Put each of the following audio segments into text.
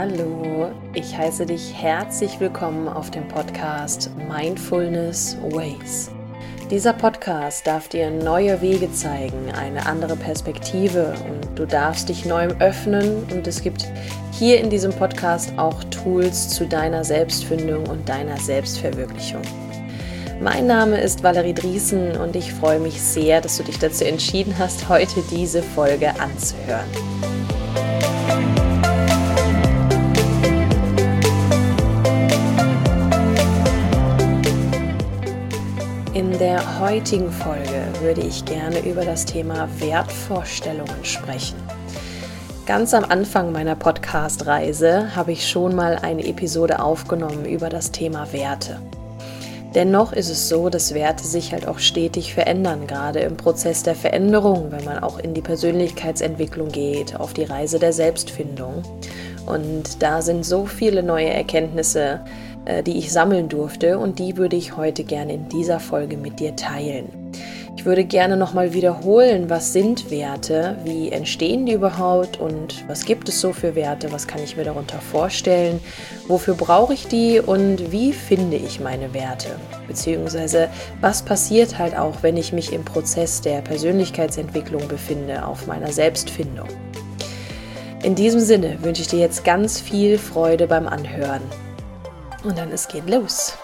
Hallo, ich heiße dich herzlich willkommen auf dem Podcast Mindfulness Ways. Dieser Podcast darf dir neue Wege zeigen, eine andere Perspektive und du darfst dich neu öffnen und es gibt hier in diesem Podcast auch Tools zu deiner Selbstfindung und deiner Selbstverwirklichung. Mein Name ist Valerie Driesen und ich freue mich sehr, dass du dich dazu entschieden hast, heute diese Folge anzuhören. In der heutigen Folge würde ich gerne über das Thema Wertvorstellungen sprechen. Ganz am Anfang meiner Podcast-Reise habe ich schon mal eine Episode aufgenommen über das Thema Werte. Dennoch ist es so, dass Werte sich halt auch stetig verändern, gerade im Prozess der Veränderung, wenn man auch in die Persönlichkeitsentwicklung geht, auf die Reise der Selbstfindung. Und da sind so viele neue Erkenntnisse, die ich sammeln durfte und die würde ich heute gerne in dieser Folge mit dir teilen. Ich würde gerne nochmal wiederholen, was sind Werte, wie entstehen die überhaupt und was gibt es so für Werte, was kann ich mir darunter vorstellen, wofür brauche ich die und wie finde ich meine Werte, beziehungsweise was passiert halt auch, wenn ich mich im Prozess der Persönlichkeitsentwicklung befinde, auf meiner Selbstfindung. In diesem Sinne wünsche ich dir jetzt ganz viel Freude beim Anhören. Und dann es geht los.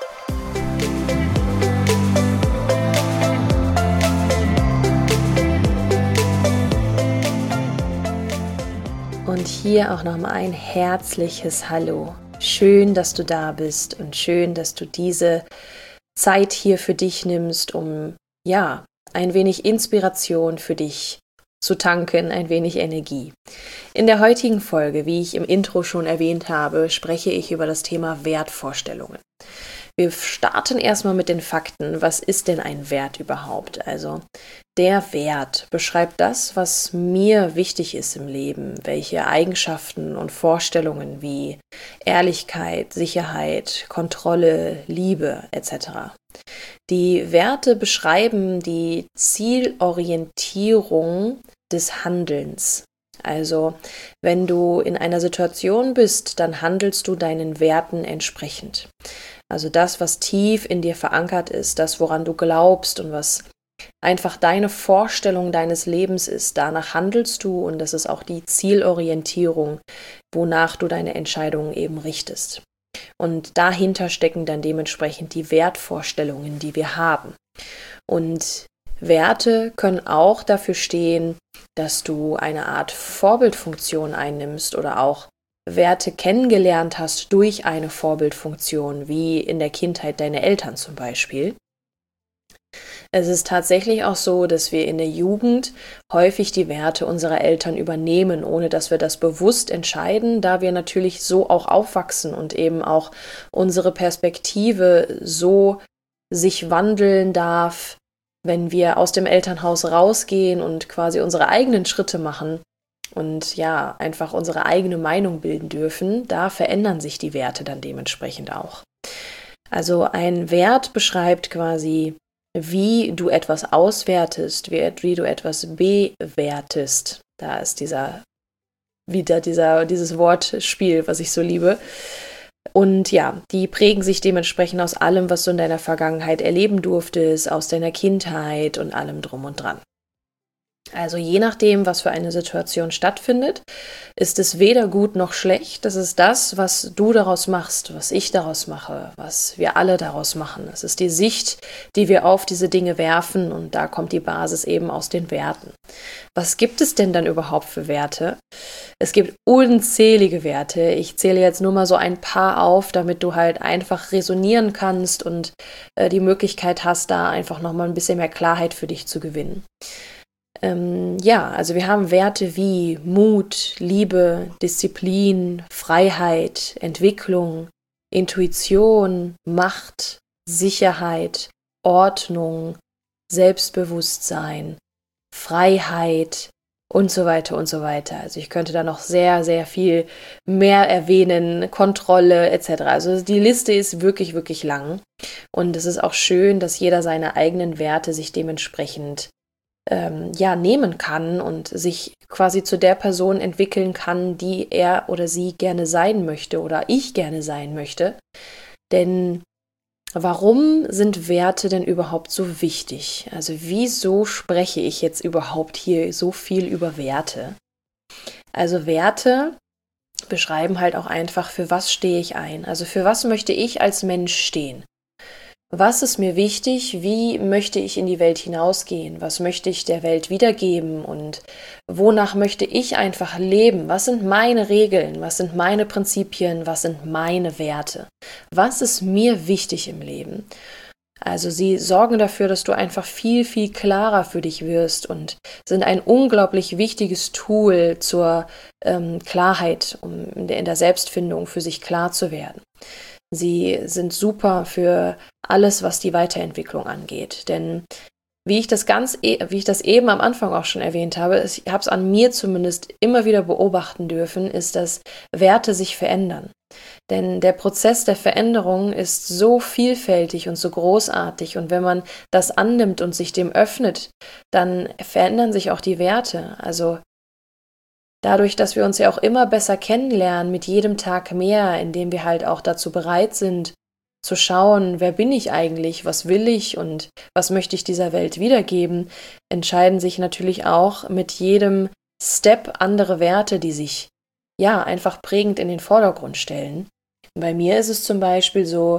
Und hier auch nochmal ein herzliches Hallo. Schön, dass du da bist und schön, dass du diese Zeit hier für dich nimmst, um ein wenig Inspiration für dich zu tanken, ein wenig Energie. In der heutigen Folge, wie ich im Intro schon erwähnt habe, spreche ich über das Thema Wertvorstellungen. Wir starten erstmal mit den Fakten. Was ist denn ein Wert überhaupt? Also der Wert beschreibt das, was mir wichtig ist im Leben, welche Eigenschaften und Vorstellungen wie Ehrlichkeit, Sicherheit, Kontrolle, Liebe etc. Die Werte beschreiben die Zielorientierung des Handelns. Also, wenn du in einer Situation bist, dann handelst du deinen Werten entsprechend. Also das, was tief in dir verankert ist, das, woran du glaubst und was einfach deine Vorstellung deines Lebens ist, danach handelst du und das ist auch die Zielorientierung, wonach du deine Entscheidungen eben richtest. Und dahinter stecken dann dementsprechend die Wertvorstellungen, die wir haben. Und Werte können auch dafür stehen, dass du eine Art Vorbildfunktion einnimmst oder auch Werte kennengelernt hast durch eine Vorbildfunktion, wie in der Kindheit deine Eltern zum Beispiel. Es ist tatsächlich auch so, dass wir in der Jugend häufig die Werte unserer Eltern übernehmen, ohne dass wir das bewusst entscheiden, da wir natürlich so auch aufwachsen und eben auch unsere Perspektive so sich wandeln darf, wenn wir aus dem Elternhaus rausgehen und quasi unsere eigenen Schritte machen und einfach unsere eigene Meinung bilden dürfen, da verändern sich die Werte dann dementsprechend auch. Also ein Wert beschreibt quasi, wie du etwas auswertest, wie du etwas bewertest. Da ist dieses Wortspiel, was ich so liebe. Und die prägen sich dementsprechend aus allem, was du in deiner Vergangenheit erleben durftest, aus deiner Kindheit und allem drum und dran. Also je nachdem, was für eine Situation stattfindet, ist es weder gut noch schlecht. Das ist das, was du daraus machst, was ich daraus mache, was wir alle daraus machen. Es ist die Sicht, die wir auf diese Dinge werfen und da kommt die Basis eben aus den Werten. Was gibt es denn dann überhaupt für Werte? Es gibt unzählige Werte. Ich zähle jetzt nur mal so ein paar auf, damit du halt einfach resonieren kannst und die Möglichkeit hast, da einfach nochmal ein bisschen mehr Klarheit für dich zu gewinnen. Also wir haben Werte wie Mut, Liebe, Disziplin, Freiheit, Entwicklung, Intuition, Macht, Sicherheit, Ordnung, Selbstbewusstsein, Freiheit und so weiter und so weiter. Also ich könnte da noch sehr, sehr viel mehr erwähnen, Kontrolle etc. Also die Liste ist wirklich, wirklich lang und es ist auch schön, dass jeder seine eigenen Werte sich dementsprechend nehmen kann und sich quasi zu der Person entwickeln kann, die er oder sie gerne sein möchte oder ich gerne sein möchte. Denn warum sind Werte denn überhaupt so wichtig? Also wieso spreche ich jetzt überhaupt hier so viel über Werte? Also Werte beschreiben halt auch einfach, für was stehe ich ein? Also für was möchte ich als Mensch stehen? Was ist mir wichtig? Wie möchte ich in die Welt hinausgehen? Was möchte ich der Welt wiedergeben? Und wonach möchte ich einfach leben? Was sind meine Regeln? Was sind meine Prinzipien? Was sind meine Werte? Was ist mir wichtig im Leben? Also sie sorgen dafür, dass du einfach viel, viel klarer für dich wirst und sind ein unglaublich wichtiges Tool zur Klarheit, um in der Selbstfindung für sich klar zu werden. Sie sind super für alles, was die Weiterentwicklung angeht. Denn wie ich das eben am Anfang auch schon erwähnt habe, ich habe es an mir zumindest immer wieder beobachten dürfen, ist, dass Werte sich verändern. Denn der Prozess der Veränderung ist so vielfältig und so großartig. Und wenn man das annimmt und sich dem öffnet, dann verändern sich auch die Werte. Also dadurch, dass wir uns ja auch immer besser kennenlernen, mit jedem Tag mehr, indem wir halt auch dazu bereit sind, zu schauen, wer bin ich eigentlich, was will ich und was möchte ich dieser Welt wiedergeben, entscheiden sich natürlich auch mit jedem Step andere Werte, die sich einfach prägend in den Vordergrund stellen. Bei mir ist es zum Beispiel so,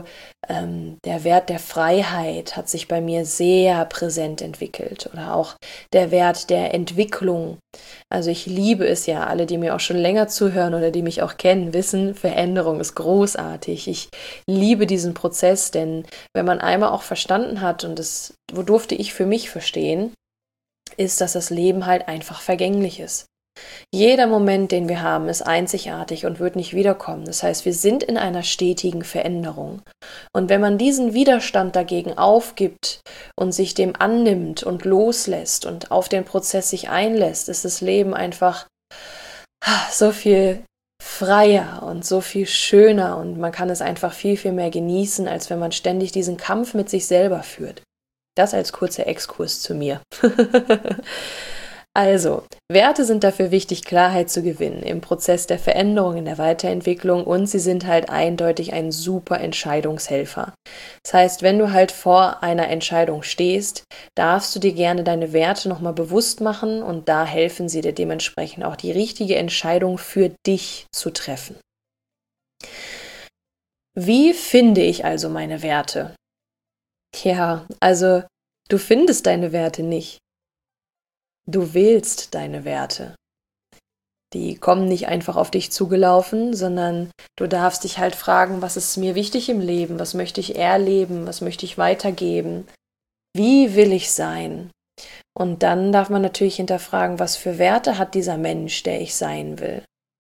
der Wert der Freiheit hat sich bei mir sehr präsent entwickelt oder auch der Wert der Entwicklung. Also ich liebe es ja, alle, die mir auch schon länger zuhören oder die mich auch kennen, wissen, Veränderung ist großartig. Ich liebe diesen Prozess, denn wenn man einmal auch verstanden hat, und das durfte ich für mich verstehen, ist, dass das Leben halt einfach vergänglich ist. Jeder Moment, den wir haben, ist einzigartig und wird nicht wiederkommen. Das heißt, wir sind in einer stetigen Veränderung. Und wenn man diesen Widerstand dagegen aufgibt und sich dem annimmt und loslässt und auf den Prozess sich einlässt, ist das Leben einfach so viel freier und so viel schöner und man kann es einfach viel, viel mehr genießen, als wenn man ständig diesen Kampf mit sich selber führt. Das als kurzer Exkurs zu mir. Also, Werte sind dafür wichtig, Klarheit zu gewinnen im Prozess der Veränderung, in der Weiterentwicklung und sie sind halt eindeutig ein super Entscheidungshelfer. Das heißt, wenn du halt vor einer Entscheidung stehst, darfst du dir gerne deine Werte nochmal bewusst machen und da helfen sie dir dementsprechend auch die richtige Entscheidung für dich zu treffen. Wie finde ich also meine Werte? Ja, also du findest deine Werte nicht. Du wählst deine Werte. Die kommen nicht einfach auf dich zugelaufen, sondern du darfst dich halt fragen, was ist mir wichtig im Leben, was möchte ich erleben, was möchte ich weitergeben, wie will ich sein? Und dann darf man natürlich hinterfragen, was für Werte hat dieser Mensch, der ich sein will.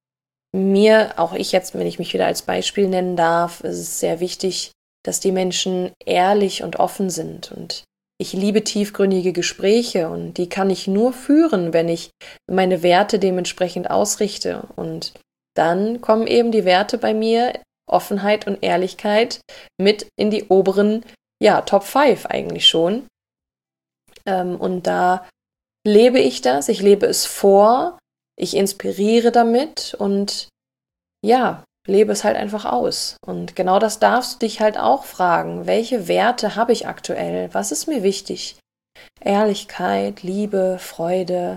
Auch ich jetzt, wenn ich mich wieder als Beispiel nennen darf, ist es sehr wichtig, dass die Menschen ehrlich und offen sind und ich liebe tiefgründige Gespräche und die kann ich nur führen, wenn ich meine Werte dementsprechend ausrichte. Und dann kommen eben die Werte bei mir, Offenheit und Ehrlichkeit, mit in die oberen, Top 5 eigentlich schon. Und da lebe ich das, ich lebe es vor, ich inspiriere damit und lebe es halt einfach aus. Und genau das darfst du dich halt auch fragen. Welche Werte habe ich aktuell? Was ist mir wichtig? Ehrlichkeit, Liebe, Freude,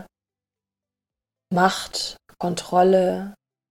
Macht, Kontrolle,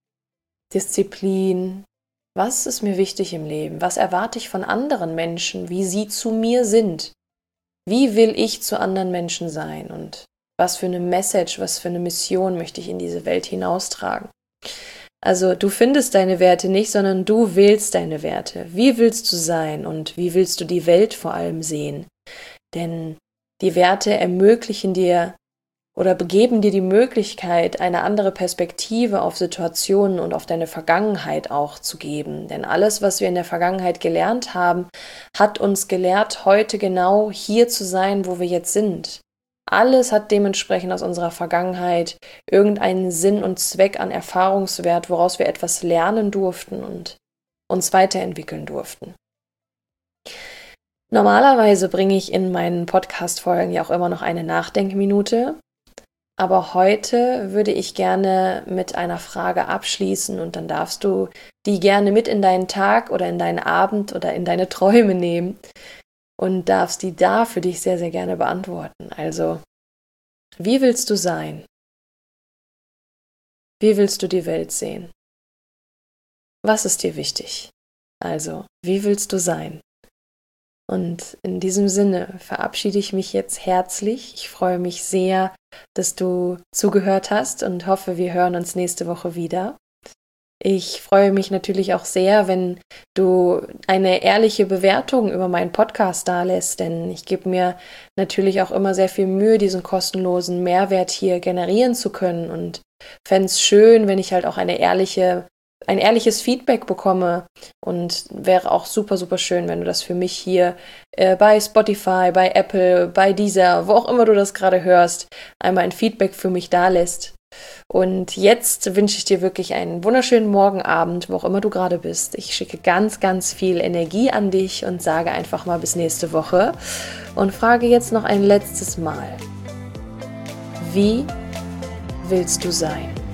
Disziplin. Was ist mir wichtig im Leben? Was erwarte ich von anderen Menschen, wie sie zu mir sind? Wie will ich zu anderen Menschen sein? Und was für eine Message, was für eine Mission möchte ich in diese Welt hinaustragen? Also du findest deine Werte nicht, sondern du wählst deine Werte. Wie willst du sein und wie willst du die Welt vor allem sehen? Denn die Werte ermöglichen dir oder geben dir die Möglichkeit, eine andere Perspektive auf Situationen und auf deine Vergangenheit auch zu geben. Denn alles, was wir in der Vergangenheit gelernt haben, hat uns gelehrt, heute genau hier zu sein, wo wir jetzt sind. Alles hat dementsprechend aus unserer Vergangenheit irgendeinen Sinn und Zweck an Erfahrungswert, woraus wir etwas lernen durften und uns weiterentwickeln durften. Normalerweise bringe ich in meinen Podcast-Folgen ja auch immer noch eine Nachdenkminute, aber heute würde ich gerne mit einer Frage abschließen und dann darfst du die gerne mit in deinen Tag oder in deinen Abend oder in deine Träume nehmen und darfst die da für dich sehr, sehr gerne beantworten. Also, wie willst du sein? Wie willst du die Welt sehen? Was ist dir wichtig? Also, wie willst du sein? Und in diesem Sinne verabschiede ich mich jetzt herzlich. Ich freue mich sehr, dass du zugehört hast und hoffe, wir hören uns nächste Woche wieder. Ich freue mich natürlich auch sehr, wenn du eine ehrliche Bewertung über meinen Podcast dalässt, denn ich gebe mir natürlich auch immer sehr viel Mühe, diesen kostenlosen Mehrwert hier generieren zu können und fände es schön, wenn ich halt auch ein ehrliches Feedback bekomme und wäre auch super, super schön, wenn du das für mich hier bei Spotify, bei Apple, bei Deezer, wo auch immer du das gerade hörst, einmal ein Feedback für mich dalässt. Und jetzt wünsche ich dir wirklich einen wunderschönen Morgenabend, wo auch immer du gerade bist. Ich schicke ganz, ganz viel Energie an dich und sage einfach mal bis nächste Woche und frage jetzt noch ein letztes Mal: Wie willst du sein?